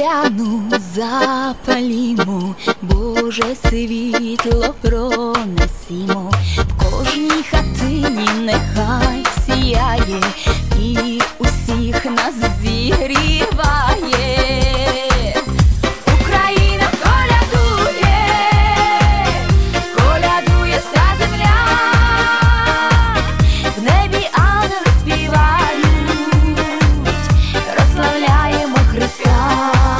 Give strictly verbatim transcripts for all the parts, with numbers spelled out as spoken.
коляну запалімо, Боже світло пронесімо, в кожній хатині нехай сіяє і усіх нас зігріває. Україна колядує, колядує вся земля, в небі ангели співають, прославляємо Христа.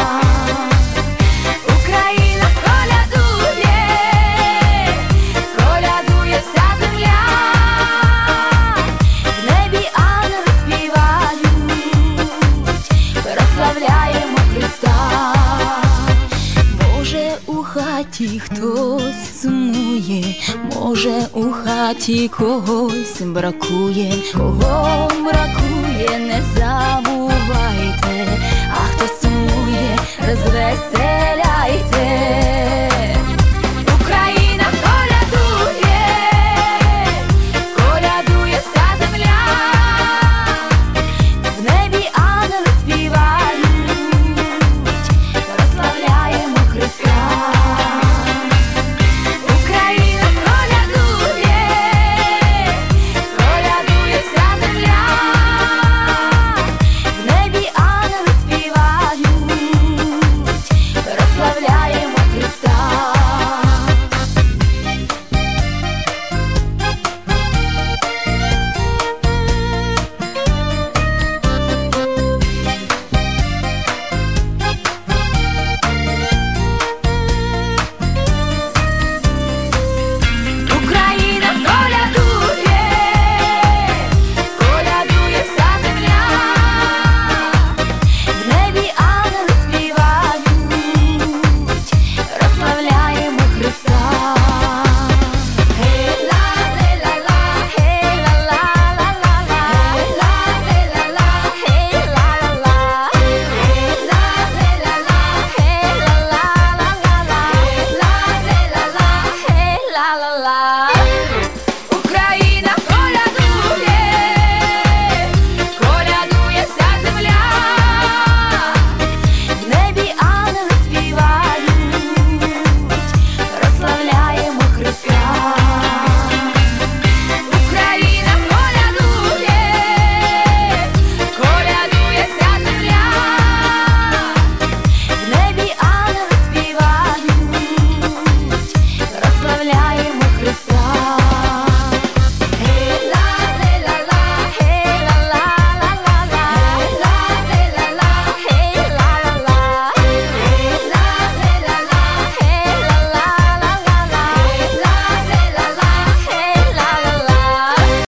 Україна колядує, колядує вся земля, в небі ангели співають, прославляємо Христа. Може, у хаті хтось сумує, може, у хаті когось бракує, кого бракує, не знаю.